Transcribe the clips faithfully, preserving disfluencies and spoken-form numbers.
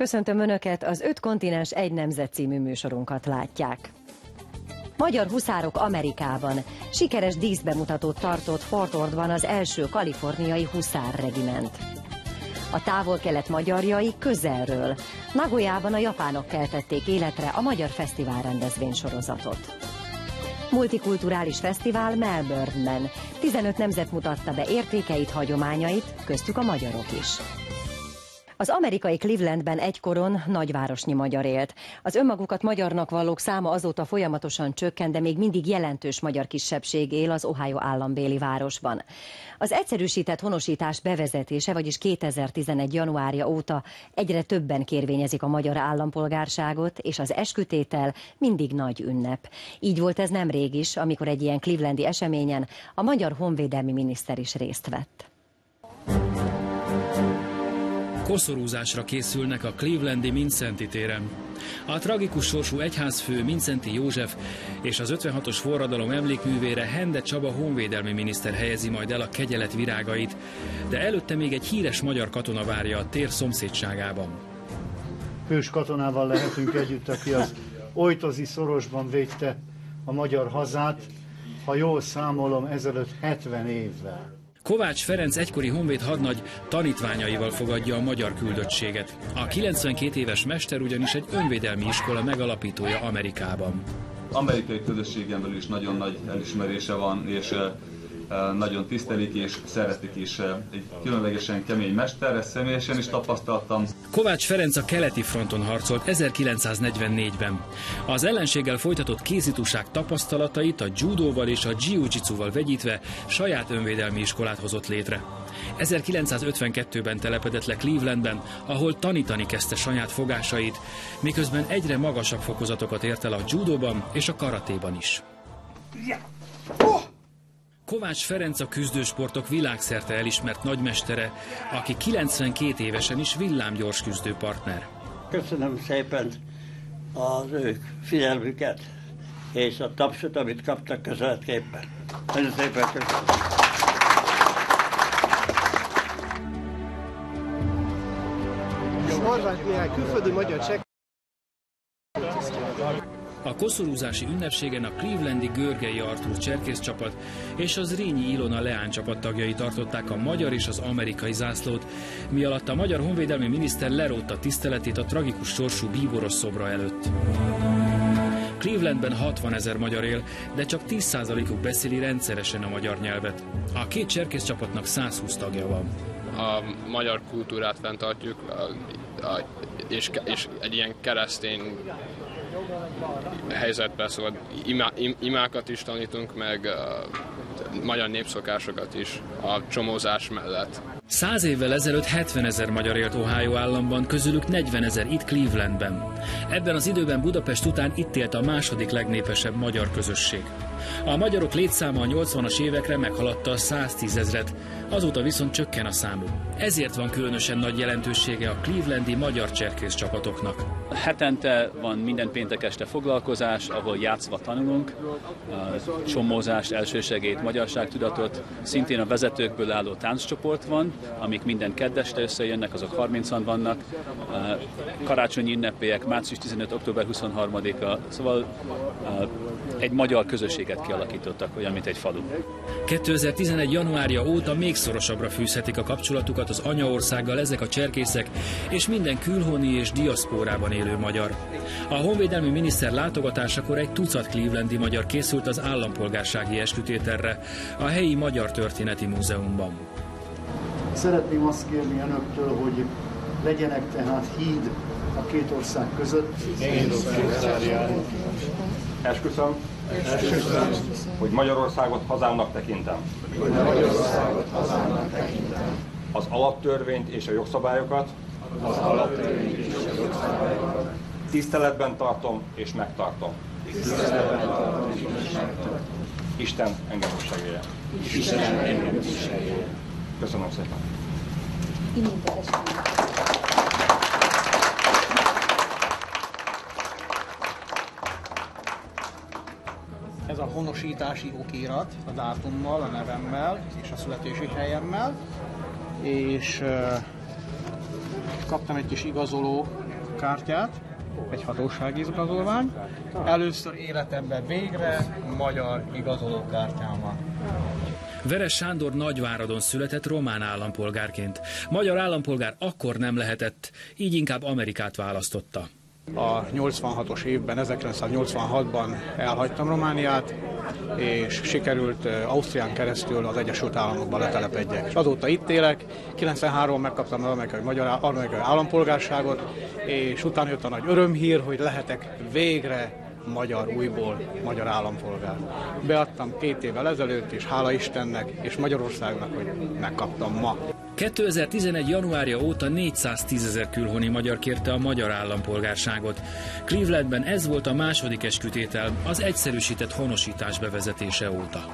Köszöntöm Önöket, az Öt kontinens, egy nemzet című műsorunkat látják. Magyar huszárok Amerikában. Sikeres díszbemutatót tartott Fort Ordban az első kaliforniai huszárregiment. A távol-kelet magyarjai közelről. Nagoyában a japánok keltették életre a Magyar Fesztivál rendezvénysorozatot. Multikulturális fesztivál Melbourneben. tizenöt nemzet mutatta be értékeit, hagyományait, köztük a magyarok is. Az amerikai Clevelandben egykoron nagyvárosnyi magyar élt. Az önmagukat magyarnak vallók száma azóta folyamatosan csökken, de még mindig jelentős magyar kisebbség él az Ohio állambéli városban. Az egyszerűsített honosítás bevezetése, vagyis kétezer-tizenegy. januárja óta egyre többen kérvényezik a magyar állampolgárságot, és az eskütétel mindig nagy ünnep. Így volt ez nemrég is, amikor egy ilyen clevelandi eseményen a magyar honvédelmi miniszter is részt vett. Koszorúzásra készülnek a clevelandi Mindszenty téren. A tragikus sorsú egyházfő Mindszenty József és az ötvenhatos forradalom emlékművére Hende Csaba honvédelmi miniszter helyezi majd el a kegyelet virágait, de előtte még egy híres magyar katona várja a tér szomszédságában. Hős katonával lehetünk együtt, aki az Ojtozi szorosban védte a magyar hazát, ha jól számolom, ezelőtt hetven évvel. Kovács Ferenc egykori honvéd hadnagy tanítványaival fogadja a magyar küldöttséget. A kilencvenkét éves mester ugyanis egy önvédelmi iskola megalapítója Amerikában. Az amerikai közösségen belül is nagyon nagy elismerése van, és nagyon tisztelik és szeretik is. Egy különlegesen kemény mester, ezt személyesen is tapasztaltam. Kovács Ferenc a keleti fronton harcolt ezerkilencszáznegyvennégyben. Az ellenséggel folytatott kézituság tapasztalatait a judóval és a jiu-jitsuval vegyítve saját önvédelmi iskolát hozott létre. ezerkilencszázötvenkettőben telepedett le Clevelandben, ahol tanítani kezdte saját fogásait, miközben egyre magasabb fokozatokat ért el a judóban és a karatéban is. Kovács Ferenc a küzdősportok világszerte elismert nagymestere, aki kilencvenkét évesen is villámgyors küzdőpartner. Köszönöm szépen az ők figyelmüket és a tapsot, amit kaptak közeletképpen. Nagyon szépen köszönöm. Külföldi magyar csekk. A koszorúzási ünnepségen a clevelandi Görgei Artúr cserkészcsapat és az Rényi Ilona Leány csapat tagjai tartották a magyar és az amerikai zászlót, mi alatt a magyar honvédelmi miniszter lerótta tiszteletét a tragikus sorsú bíboros szobra előtt. Clevelandben hatvanezer magyar él, de csak tíz százalékuk beszéli rendszeresen a magyar nyelvet. A két cserkészcsapatnak százhúsz tagja van. A magyar kultúrát fenntartjuk, a, a, és, és egy ilyen keresztény helyzetben, szóval imá, im, imákat is tanítunk, meg a magyar népszokásokat is a csomózás mellett. Száz évvel ezelőtt hetvenezer magyar élt Ohio államban, közülük negyvenezer itt Clevelandben. Ebben az időben Budapest után itt élt a második legnépesebb magyar közösség. A magyarok létszáma a nyolcvanas évekre meghaladta a száztízezret, azóta viszont csökken a számuk. Ezért van különösen nagy jelentősége a clevelandi magyar cserkész csapatoknak. Hetente van minden péntek este foglalkozás, ahol játszva tanulunk, csomózást, elsősegélyt, magyarságtudatot. Szintén a vezetőkből álló tánccsoport van, amik minden keddeste összejönnek, azok harmincan vannak. Karácsonyi ünnepélyek, március tizenötödike, október huszonharmadika, szóval egy magyar közösséget kialakítottak, olyan, mint egy falu. kétezer-tizenegy. januárja óta még szorosabbra fűzhetik a kapcsolatukat az anyaországgal ezek a cserkészek és minden külhoni és diaszpórában élő magyar. A honvédelmi miniszter látogatásakor egy tucat clevelandi magyar készült az állampolgársági eskütételre a helyi Magyar Történeti Múzeumban. Szeretném azt kérni önöktől, hogy legyenek tehát híd a két ország között. Esküszöm, hogy Magyarországot hazámnak tekintem. Hogy Magyarországot hazámnak tekintem. Az alaptörvényt és a jogszabályokat, az alaptörvényt és a jogszabályokat tiszteletben tartom és megtartom. Tiszteletben tartom és megtartom. Isten engem is segéljen. Isten engem is segéljen. Köszönöm szépen. Ez a honosítási okirat a dátummal, a nevemmel és a születési helyemmel, és uh, kaptam egy kis igazoló kártyát, egy hatósági igazolvány. Először életemben végre magyar igazolókártyám van. Veres Sándor Nagyváradon született román állampolgárként. Magyar állampolgár akkor nem lehetett, így inkább Amerikát választotta. A nyolcvanhatos évben, ezerkilencszáznyolcvanhatban elhagytam Romániát, és sikerült Ausztrián keresztül az Egyesült Államokba letelepedjek. Azóta itt élek, kilencvenháromban megkaptam az amerikai, magyar, amerikai állampolgárságot, és utána jött a nagy örömhír, hogy lehetek végre magyar, újból magyar állampolgár. Beadtam két évvel ezelőtt, és hála Istennek és Magyarországnak, hogy megkaptam ma. kétezer-tizenegy. januárja óta négyszáztízezer külhoni magyar kérte a magyar állampolgárságot. Clevelandben ez volt a második eskütétel az egyszerűsített honosítás bevezetése óta.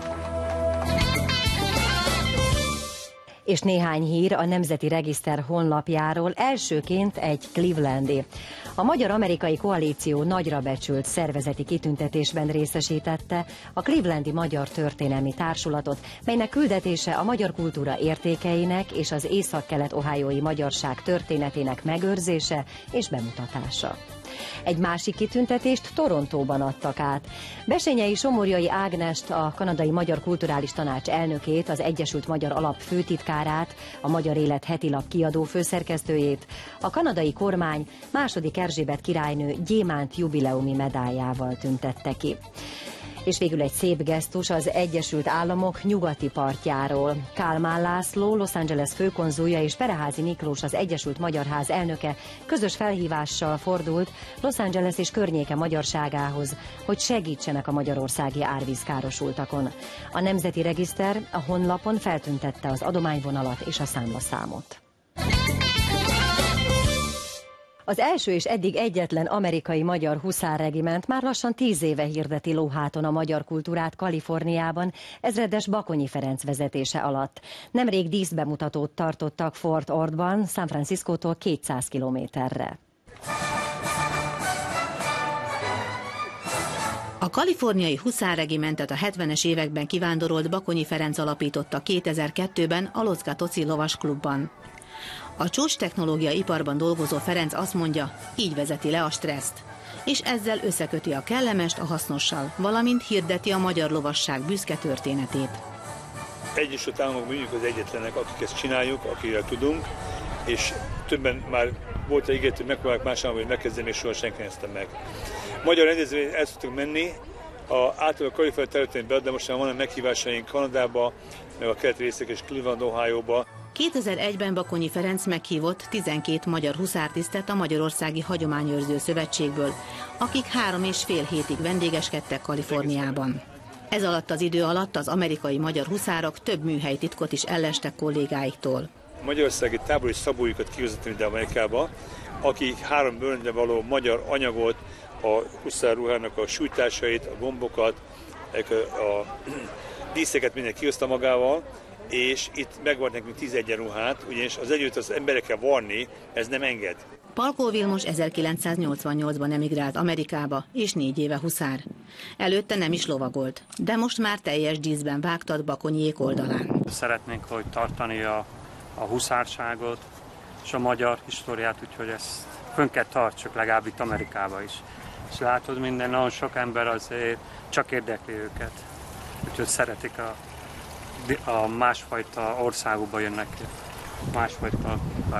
És néhány hír a Nemzeti Regiszter honlapjáról, elsőként egy clevelandi. A Magyar-Amerikai Koalíció nagyra becsült szervezeti kitüntetésben részesítette a Clevelandi Magyar Történelmi Társulatot, melynek küldetése a magyar kultúra értékeinek és az észak-kelet-ohiói magyarság történetének megőrzése és bemutatása. Egy másik kitüntetést Torontóban adtak át. Besényei Somorjai Ágnest, a Kanadai Magyar Kulturális Tanács elnökét, az Egyesült Magyar Alap főtitkárát, a Magyar Élet hetilap kiadó főszerkesztőjét, a kanadai kormány második Erzsébet királynő gyémánt jubileumi medáljával tüntette ki. És végül egy szép gesztus az Egyesült Államok nyugati partjáról. Kálmán László, Los Angeles főkonzulja és Pereházi Miklós, az Egyesült Magyar Ház elnöke közös felhívással fordult Los Angeles és környéke magyarságához, hogy segítsenek a magyarországi árvízkárosultakon. A Nemzeti Regiszter a honlapon feltüntette az adományvonalat és a számlaszámot. Az első és eddig egyetlen amerikai magyar huszárregiment már lassan tíz éve hirdeti lóháton a magyar kultúrát Kaliforniában, ezredes Bakonyi Ferenc vezetése alatt. Nemrég díszbemutatót tartottak Fort Ordban, San Franciscótól kétszáz kilométerre. A kaliforniai huszárregimentet a hetvenes években kivándorolt Bakonyi Ferenc alapította kétezer-kettőben a Los Gatozi lovasklubban. A csúcs technológia iparban dolgozó Ferenc azt mondja, így vezeti le a stresszt, és ezzel összeköti a kellemest a hasznossal, valamint hirdeti a magyar lovasság büszke történetét. Egyesült Államok mondjuk az egyetlenek, akik ezt csináljuk, akivel tudunk, és többen már volt egy ígéret, hogy megpróbálják más államban, hogy megkezdeni, és soha senki nem meg. Magyar rendezvényre el tudtunk menni, a, általában a Kalifornia területén be, de most már van a meghívásaink Kanadába, meg a keleti részek és Cleveland, Ohióba. kétezer-egyben Bakonyi Ferenc meghívott tizenkét magyar huszártisztet a Magyarországi Hagyományőrző Szövetségből, akik három és fél hétig vendégeskedtek Kaliforniában. Ez alatt az idő alatt az amerikai magyar huszárok több műhelytitkot is ellestek kollégáiktól. A magyarországi tábori szabójukat kihozottam ide Amerikába, akik három bőrönre való magyar anyagot, a huszárruhának a sújtásait, a gombokat, a díszeket minden kihozta magával, és itt megvart nekünk tizegy ruhát, ugyanis az együtt az emberekkel varni, ez nem enged. Palkó Vilmos ezerkilencszáznyolcvannyolcban emigrált Amerikába, és négy éve huszár. Előtte nem is lovagolt, de most már teljes díszben vágtat Bakonyék oldalán. Szeretnénk, hogy tartani a, a huszárságot és a magyar históriát, úgyhogy ezt fönn kell tartsuk, legalább itt Amerikában is. És látod, minden, nagyon sok ember azért csak érdekli őket, úgyhogy szeretik a a másfajta országokba jönnek, másfajta uh,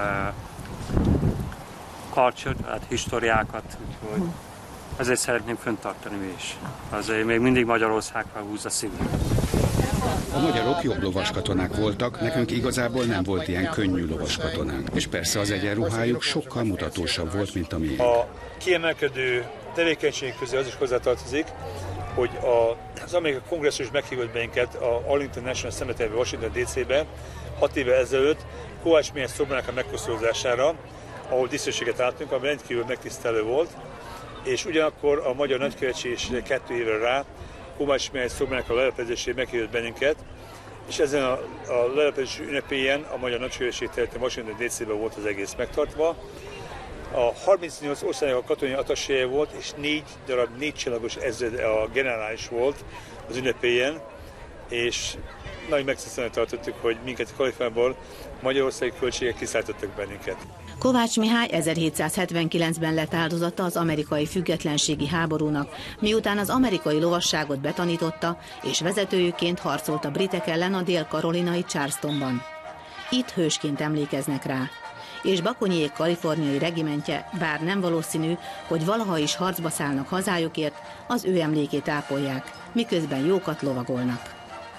culture, hát históriákat, úgyhogy ezért szeretnénk fenntartani mi is. Azért még mindig Magyarországra húz a szívünk. A magyarok jobb lovaskatonák voltak, nekünk igazából nem volt ilyen könnyű lovaskatonánk. És persze az egyenruhájuk sokkal mutatósabb volt, mint a miénk. A kiemelkedő tevékenység közé az is hozzátartozik, hogy a, az amerikai kongresszus meghívott bennünket a Arlington National Cemetery-be, Washington dé cé-be hat évvel ezelőtt Kovács Mihály szobrának a megkosztolódására, ahol díszőséget álltunk, ami rendkívül megtisztelő volt, és ugyanakkor a Magyar Nagykövetség is kettő évre rá Kovács Mihály szobrának a lelepedésére meghívott bennünket, és ezen a, a lelepedés ünnepélyen a Magyar Nagykövetség területén Washington dé cé-ben volt az egész megtartva. A harmincnyolc országnak a katonai attaséje volt, és négy darab négy csillagos ezred a generális volt az ünnepélyen. és nagy megtisztelően tartottuk, hogy minket Kaliforniából magyarországi költségek kiszállítottak bennünket. Kovács Mihály ezerhétszázhetvenkilencben lett áldozata az amerikai függetlenségi háborúnak, miután az amerikai lovasságot betanította, és vezetőjüként harcolt a britek ellen a dél-karolinai Charlestonban. Itt hősként emlékeznek rá. És Bakonyiék kaliforniai regimentje, bár nem valószínű, hogy valaha is harcba szállnak hazájukért, az ő emlékét ápolják, miközben jókat lovagolnak.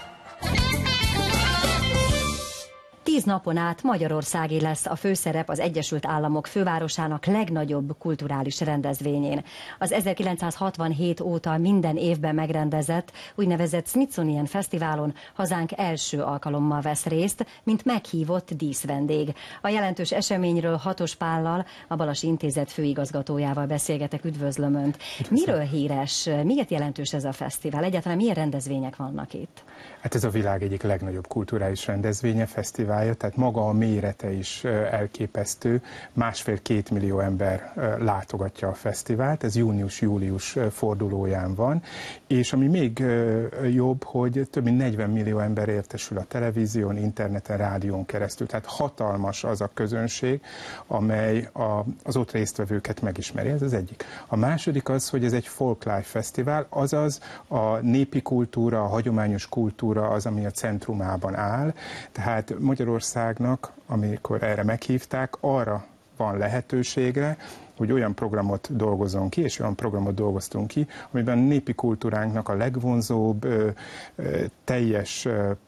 Tíz napon át Magyarországi lesz a főszerep az Egyesült Államok fővárosának legnagyobb kulturális rendezvényén. Az ezerkilencszázhatvanhét óta minden évben megrendezett úgynevezett Smithsonian Fesztiválon hazánk első alkalommal vesz részt, mint meghívott díszvendég. A jelentős eseményről Hatos Pállal, a Balasi Intézet főigazgatójával beszélgetek. Üdvözlöm Önt. Miről híres, miért jelentős ez a fesztivál? Egyáltalán milyen rendezvények vannak itt? Hát ez a világ egyik legnagyobb kulturális rendezvénye, fesztiválja, tehát maga a mérete is elképesztő. Másfél-két millió ember látogatja a fesztivált, ez június-július fordulóján van, és ami még jobb, hogy több mint negyven millió ember értesül a televízión, interneten, rádión keresztül. Tehát hatalmas az a közönség, amely a, az ott résztvevőket megismeri. Ez az egyik. A második az, hogy ez egy folklife fesztivál, azaz a népi kultúra, a hagyományos kultúra az, ami a centrumában áll. Tehát Magyarországnak, amikor erre meghívták, arra van lehetőségre, hogy olyan programot dolgozzon ki, és olyan programot dolgoztunk ki, amiben a népi kultúránknak a legvonzóbb, teljes,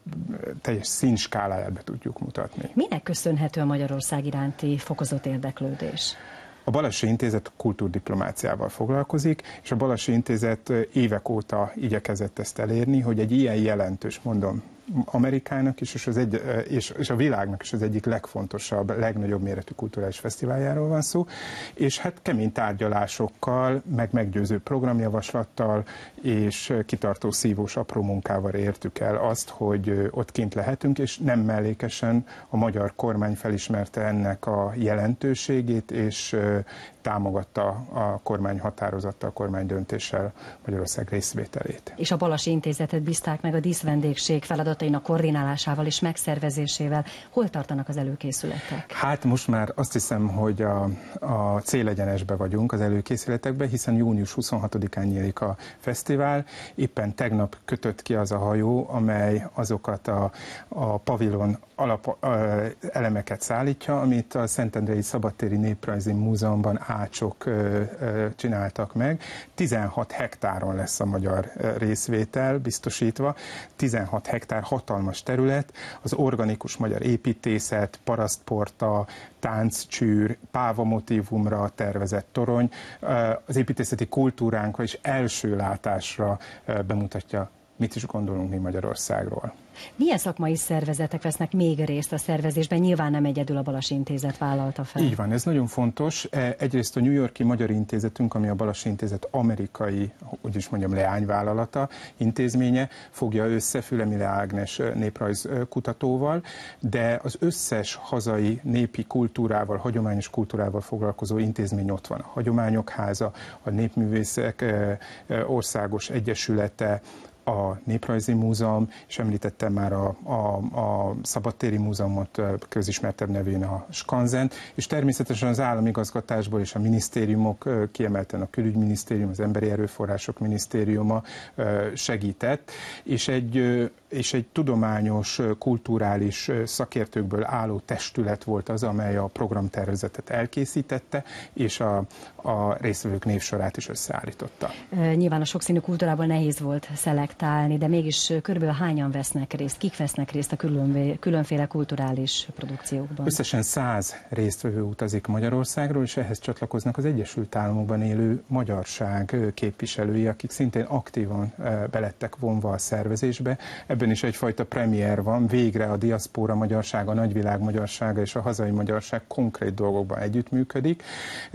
teljes színskáláját be tudjuk mutatni. Minek köszönhető a Magyarország iránti fokozott érdeklődés? A Balasi Intézet kultúrdiplomáciával foglalkozik, és a Balasi Intézet évek óta igyekezett ezt elérni, hogy egy ilyen jelentős, mondom, Amerikának is, és, az egy, és, és a világnak is az egyik legfontosabb, legnagyobb méretű kulturális fesztiváljáról van szó, és hát kemény tárgyalásokkal, meg meggyőző programjavaslattal és kitartó szívós apró munkával értük el azt, hogy ott kint lehetünk, és nem mellékesen a magyar kormány felismerte ennek a jelentőségét, és támogatta a kormány határozattal, a kormány döntéssel Magyarország részvételét. És a Balasi Intézetet bízták meg a díszvendégség feladatainak koordinálásával és megszervezésével. Hol tartanak az előkészületek? Hát most már azt hiszem, hogy a, a célegyenesbe vagyunk az előkészületekben, hiszen június huszonhatodikán nyílik a fesztivál. Éppen tegnap kötött ki az a hajó, amely azokat a, a pavilon alap ö, elemeket szállítja, amit a Szentendrei Szabadtéri Néprajzi Múzeumban ácsok ö, ö, csináltak meg. tizenhat hektáron lesz a magyar részvétel biztosítva, tizenhat hektár hatalmas terület, az organikus magyar építészet, parasztporta, tánccsűr, páva motívumra tervezett torony, az építészeti kultúránkra és első látásra bemutatja, mit is gondolunk mi Magyarországról. Milyen szakmai szervezetek vesznek még részt a szervezésben? Nyilván nem egyedül a Balasi Intézet vállalta fel. Így van, ez nagyon fontos. Egyrészt a New York-i Magyar Intézetünk, ami a Balasi Intézet amerikai, úgy is mondjam, leányvállalata, intézménye, fogja össze Fülemile Ágnes néprajzkutatóval, de az összes hazai népi kultúrával, hagyományos kultúrával foglalkozó intézmény ott van. A Hagyományok Háza, a Népművészek Országos Egyesülete, a Néprajzi Múzeum, és említettem már a, a, a Szabadtéri Múzeumot, közismertebb nevén a Skanzent, és természetesen az államigazgatásból és a minisztériumok, kiemelten a Külügyminisztérium, az Emberi Erőforrások Minisztériuma segített, és egy, és egy tudományos, kulturális szakértőkből álló testület volt az, amely a programtervezetet elkészítette, és a, a résztvevők névsorát is összeállította. Nyilván a sokszínű kultúrából nehéz volt szelektálni, de mégis körülbelül hányan vesznek részt, kik vesznek részt a különféle kulturális produkciókban? Összesen száz résztvevő utazik Magyarországról, és ehhez csatlakoznak az Egyesült Államokban élő magyarság képviselői, akik szintén aktívan belettek vonva a szervezésbe. Ebben is egyfajta premier van, végre a diaszpóra magyarsága, a nagyvilág magyarsága és a hazai magyarság konkrét dolgokban együttműködik.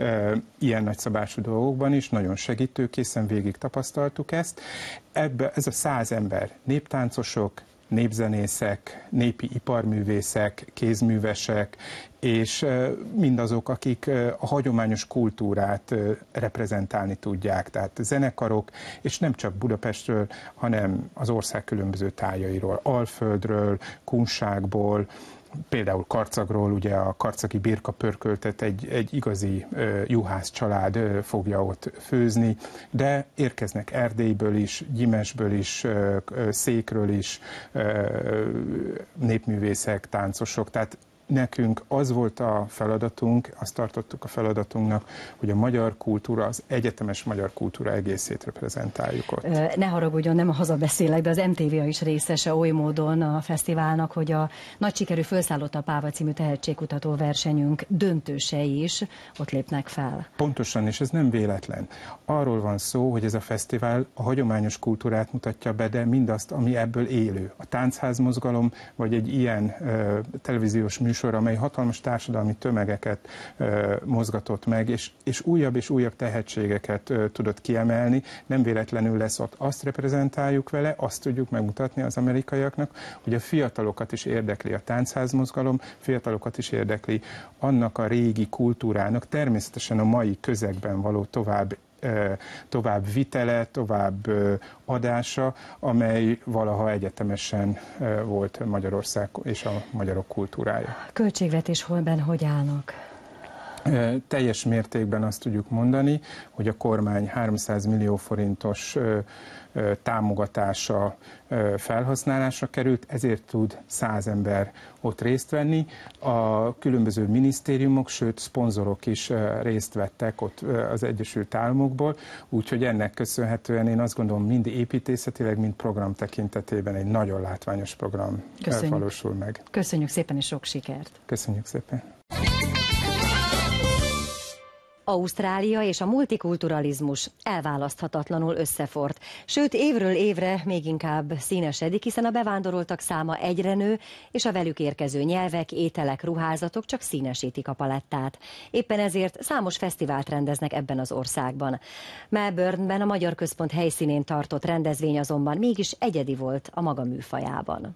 Ilyen nagyszabású dolgokban is, nagyon segítőkészen végig tapasztaltuk ezt. Ebbe, ez a száz ember néptáncosok, népzenészek, népi iparművészek, kézművesek, és mindazok, akik a hagyományos kultúrát reprezentálni tudják, tehát zenekarok, és nem csak Budapestről, hanem az ország különböző tájairól, Alföldről, Kunságból, például Karcagról, ugye a karcagi birka pörköltet egy, egy igazi uh, juhász család uh, fogja ott főzni, de érkeznek Erdélyből is, Gyimesből is, uh, Székről is uh, népművészek, táncosok, tehát nekünk az volt a feladatunk, azt tartottuk a feladatunknak, hogy a magyar kultúra, az egyetemes magyar kultúra egészét reprezentáljuk ott. Ne haragudjon, nem a hazabeszélek, de az em té vé is részese oly módon a fesztiválnak, hogy a nagy sikerű Fölszállott a Páva című tehetségkutató versenyünk döntősei is ott lépnek fel. Pontosan, és ez nem véletlen. Arról van szó, hogy ez a fesztivál a hagyományos kultúrát mutatja be, de mindazt, ami ebből élő. A táncházmozgalom, vagy egy ilyen uh, televíziós műsor, amely hatalmas társadalmi tömegeket uh, mozgatott meg, és, és újabb és újabb tehetségeket uh, tudott kiemelni. Nem véletlenül lesz ott. Azt reprezentáljuk vele, azt tudjuk megmutatni az amerikaiaknak, hogy a fiatalokat is érdekli a táncházmozgalom, fiatalokat is érdekli annak a régi kultúrának, természetesen a mai közegben való tovább tovább vitele, tovább adása, amely valaha egyetemesen volt Magyarország és a magyarok kultúrája. Költségvetésben hogy állnak? Teljes mértékben azt tudjuk mondani, hogy a kormány háromszáz millió forintos támogatása felhasználásra került, ezért tud száz ember ott részt venni. A különböző minisztériumok, sőt szponzorok is részt vettek ott az Egyesült Államokból, úgyhogy ennek köszönhetően én azt gondolom, mind építészetileg, mind program tekintetében egy nagyon látványos program Köszönjük. valósul meg. Köszönjük szépen és sok sikert! Köszönjük szépen! Ausztrália és a multikulturalizmus elválaszthatatlanul összefort, sőt évről évre még inkább színesedik, hiszen a bevándoroltak száma egyre nő, és a velük érkező nyelvek, ételek, ruházatok csak színesítik a palettát. Éppen ezért számos fesztivált rendeznek ebben az országban. Melbourneben a Magyar Központ helyszínén tartott rendezvény azonban mégis egyedi volt a maga műfajában.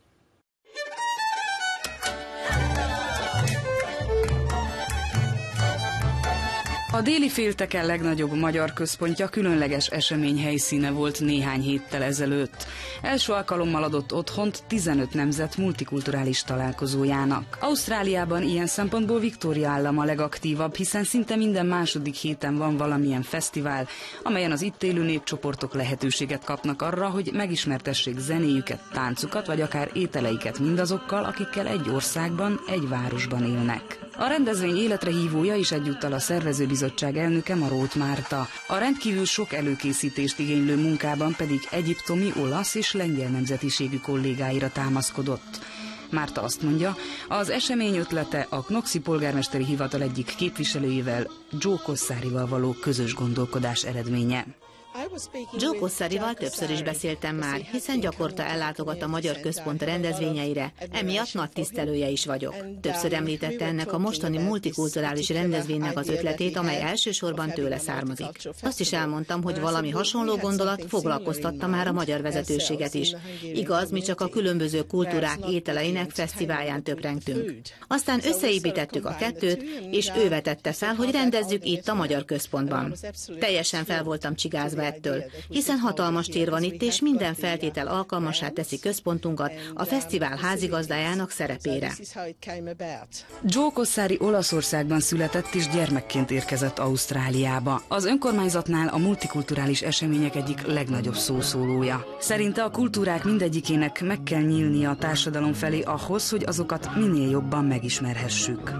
A déli félteke legnagyobb magyar központja különleges esemény helyszíne volt néhány héttel ezelőtt. Első alkalommal adott otthont tizenöt nemzet multikulturális találkozójának. Ausztráliában ilyen szempontból Victoria állam a legaktívabb, hiszen szinte minden második héten van valamilyen fesztivál, amelyen az itt élő népcsoportok lehetőséget kapnak arra, hogy megismertessék zenéjüket, táncukat vagy akár ételeiket mindazokkal, akikkel egy országban, egy városban élnek. A rendezvény életre hívója is egyúttal a szervezőbizottság elnöke Marót Márta. A rendkívül sok előkészítést igénylő munkában pedig egyiptomi, olasz és lengyel nemzetiségű kollégáira támaszkodott. Márta azt mondja, az esemény ötlete a Knoxi polgármesteri hivatal egyik képviselőjével, Joe Kosszárival való közös gondolkodás eredménye. Joe Kosszárival többször is beszéltem már, hiszen gyakorta ellátogat a Magyar Központ rendezvényeire, emiatt nagy tisztelője is vagyok. Többször említette ennek a mostani multikulturális rendezvénynek az ötletét, amely elsősorban tőle származik. Azt is elmondtam, hogy valami hasonló gondolat foglalkoztatta már a magyar vezetőséget is. Igaz, mi csak a különböző kultúrák ételeinek fesztiválján töprengtünk. Aztán összeépítettük a kettőt, és ő vetette fel, hogy rendezzük itt a Magyar Központban. Teljesen fel voltam csigázva ettől, hiszen hatalmas tér van itt, és minden feltétel alkalmassá teszi központunkat a fesztivál házigazdájának szerepére. Joe Kosszári Olaszországban született és gyermekként érkezett Ausztráliába. Az önkormányzatnál a multikulturális események egyik legnagyobb szószólója. Szerinte a kultúrák mindegyikének meg kell nyílnia a társadalom felé ahhoz, hogy azokat minél jobban megismerhessük.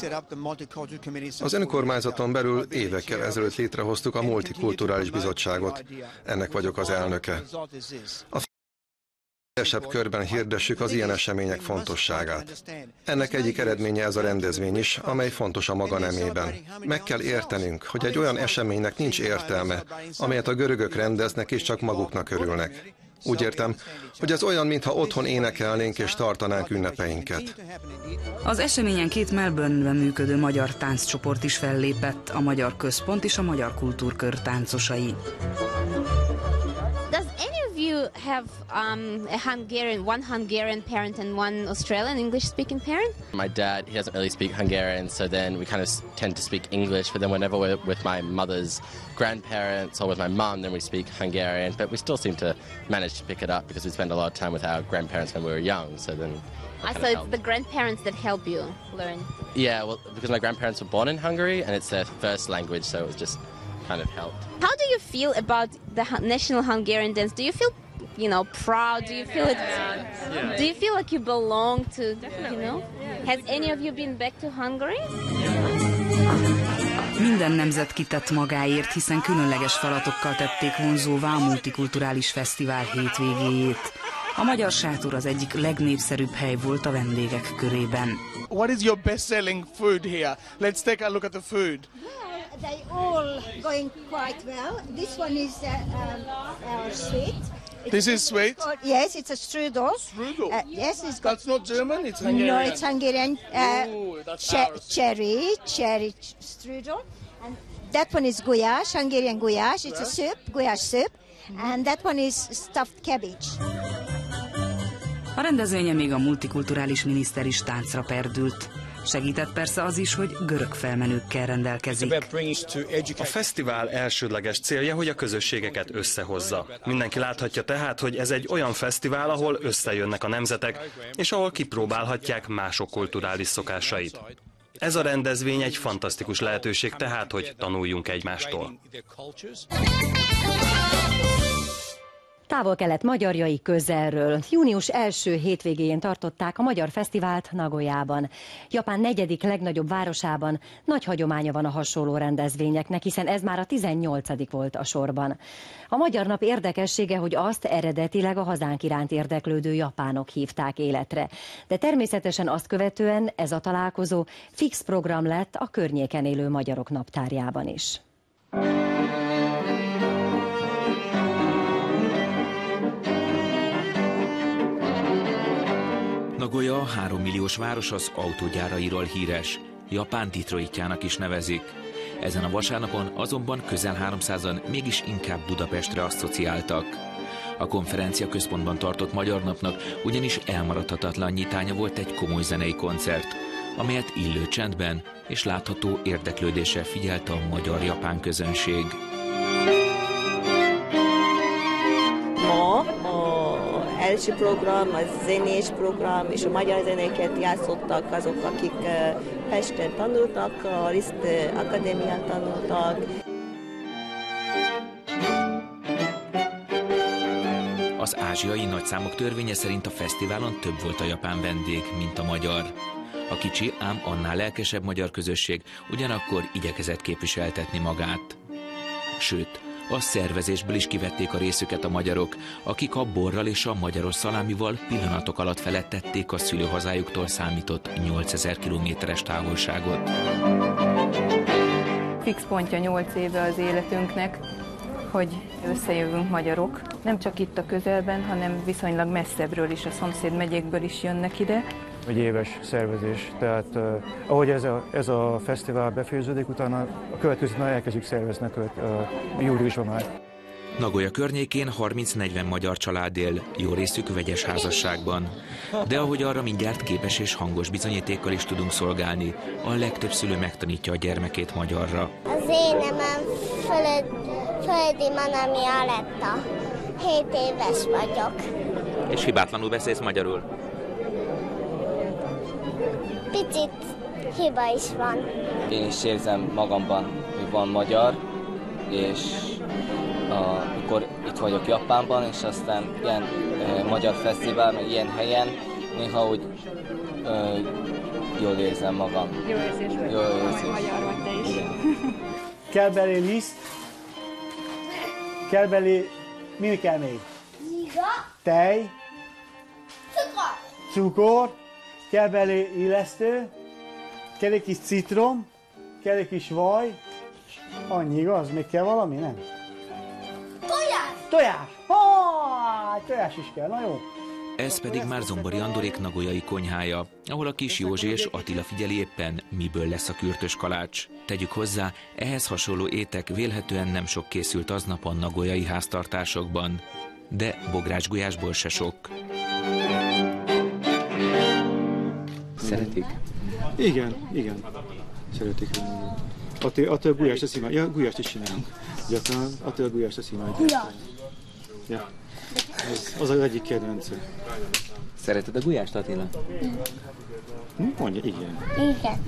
Az önkormányzaton belül évekkel ezelőtt létrehoztuk a multikulturális bizottságot. Ennek vagyok az elnöke. A szélesebb körben hirdessük az ilyen események fontosságát. Ennek egyik eredménye ez a rendezvény is, amely fontos a maga nemében. Meg kell értenünk, hogy egy olyan eseménynek nincs értelme, amelyet a görögök rendeznek és csak maguknak örülnek. Úgy értem, hogy ez olyan, mintha otthon énekelnénk és tartanánk ünnepeinket. Az eseményen két Melbourneben működő magyar tánccsoport is fellépett, a Magyar Központ és a Magyar Kultúrkör táncosai. Does any of you have um, a Hungarian, one Hungarian parent and one Australian English-speaking parent? My dad, he doesn't really speak Hungarian, so then we kind of tend to speak English, but then whenever we're with my mother's grandparents or with my mum, then we speak Hungarian, but we still seem to manage to pick it up because we spend a lot of time with our grandparents when we were young, so then... Ah, so it's the grandparents that help you learn? Yeah, well, because my grandparents were born in Hungary, and it's their first language, so it was just kind of helped. How do you feel about the national Hungarian dance? Do you feel, you know, proud? Do you feel it? Yeah. Do you feel like you belong to, you know? Has any of you been back to Hungary? Minden nemzet kitett magáért, hiszen különleges feladatokkal tették vonzóvá a multikulturális fesztivál hétvégéjét. A magyar sátor az egyik legnépszerűbb hely volt a vendégek körében. What is your best-selling food here? Let's take a look at the food. Well, they all going quite well. This one is uh, um, our sweet. It's This is sweet? called, yes, it's a strudel. Strudel? Uh, yes, it's got... That's not German, it's Hungarian. No, it's Hungarian. Uh, Ooh, that's che ours. cherry, cherry ch strudel. And that one is guyash, Hungarian guyash. It's Yes. a soup, guyash soup. Mm-hmm. And that one is stuffed cabbage. A rendezvényen még a multikulturális miniszter is táncra perdült. Segített persze az is, hogy görög felmenőkkel rendelkezik. A fesztivál elsődleges célja, hogy a közösségeket összehozza. Mindenki láthatja tehát, hogy ez egy olyan fesztivál, ahol összejönnek a nemzetek, és ahol kipróbálhatják mások kulturális szokásait. Ez a rendezvény egy fantasztikus lehetőség tehát, hogy tanuljunk egymástól. Távol-kelet magyarjai közelről. Június első hétvégéjén tartották a Magyar Fesztivált Nagoyában. Japán negyedik legnagyobb városában nagy hagyománya van a hasonló rendezvényeknek, hiszen ez már a tizennyolcadik volt a sorban. A Magyar Nap érdekessége, hogy azt eredetileg a hazánk iránt érdeklődő japánok hívták életre. De természetesen azt követően ez a találkozó fix program lett a környéken élő magyarok naptárjában is. Nagoya hárommilliós város az autógyárairól híres, Japán Detroitjának is nevezik. Ezen a vasárnapon azonban közel háromszázan mégis inkább Budapestre asszociáltak. A konferencia központban tartott Magyar Napnak ugyanis elmaradhatatlan nyitánya volt egy komoly zenei koncert, amelyet illő csendben és látható érdeklődéssel figyelte a magyar-japán közönség. Ma az első program, a zenés program, és a magyar zenéket játszottak azok, akik Pesten tanultak, a Liszt Akadémián tanultak. Az ázsiai nagyszámok törvénye szerint a fesztiválon több volt a japán vendég, mint a magyar. A kicsi, ám annál lelkesebb magyar közösség ugyanakkor igyekezett képviseltetni magát. Sőt, a szervezésből is kivették a részüket a magyarok, akik a borral és a magyaros szalámival pillanatok alatt felettették a szülőhazájuktól számított nyolcezer kilométeres távolságot. Fix pontja nyolc éve az életünknek, hogy összejövünk magyarok. Nem csak itt a közelben, hanem viszonylag messzebbről is, a szomszéd megyékből is jönnek ide. Egy éves szervezés, tehát uh, ahogy ez a, ez a fesztivál befejeződik, utána a következőt már elkezdjük szervezni uh, júliusban már. Nagoya környékén harminc-negyven magyar család él, jó részük vegyes házasságban. De ahogy arra mindjárt képes és hangos bizonyítékkal is tudunk szolgálni, a legtöbb szülő megtanítja a gyermekét magyarra. Az én nemem Földi Manami Aletta. hét éves vagyok. És hibátlanul beszélsz magyarul? Picit hiba is van. Én is érzem magamban, hogy van magyar, és amikor itt vagyok Japánban, és aztán ilyen e, magyar fesztivál, meg ilyen helyen, néha úgy e, jól érzem magam. Jó érzés vagy, jó érzés. magyar vagy te is. Kell belé liszt, kell belé, mi kell még? Tej, Cukor, cukor, kell belé illesztő, kell egy kis citrom, kell egy kis vaj, annyi, igaz? Még kell valami, nem? tojás! Tojás! Ha, tojás is kell, na jó. Ez pedig már Zombori Andorék nagoyai konyhája, ahol a kis Józsi és Attila figyeli éppen, miből lesz a kürtös kalács. Tegyük hozzá, ehhez hasonló étek vélhetően nem sok készült aznap a nagoyai háztartásokban. de bográcsgulyásból se sok. Szeretik? Igen, igen. Szeretik. Attól, attól gulyást a szímány. Ja, gulyást is csinálunk. Gyakran attól a gulyást a szímány. Ja. Ez, az az egyik kedvence. Szereted a gulyást, Attila? Hm? Mondja, igen. Igen.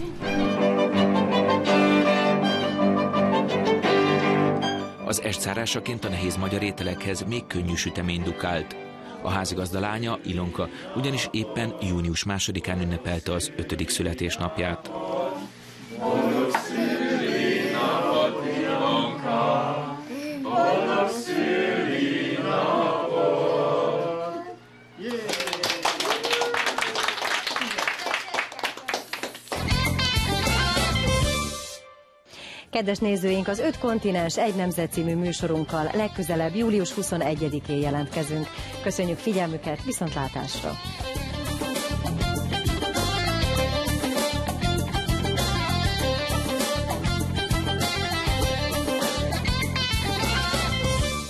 Az estszárásaként a nehéz magyar ételekhez még könnyű sütemény dukált. A házigazda lánya, Ilonka, ugyanis éppen június másodikán ünnepelte az ötödik születésnapját. Boldog szülinapot, Ilonka! Boldog szülinapot! Kedves nézőink, az Öt kontinens, egy nemzet című műsorunkkal legközelebb július huszonegyedikén jelentkezünk. Köszönjük figyelmüket, viszontlátásra!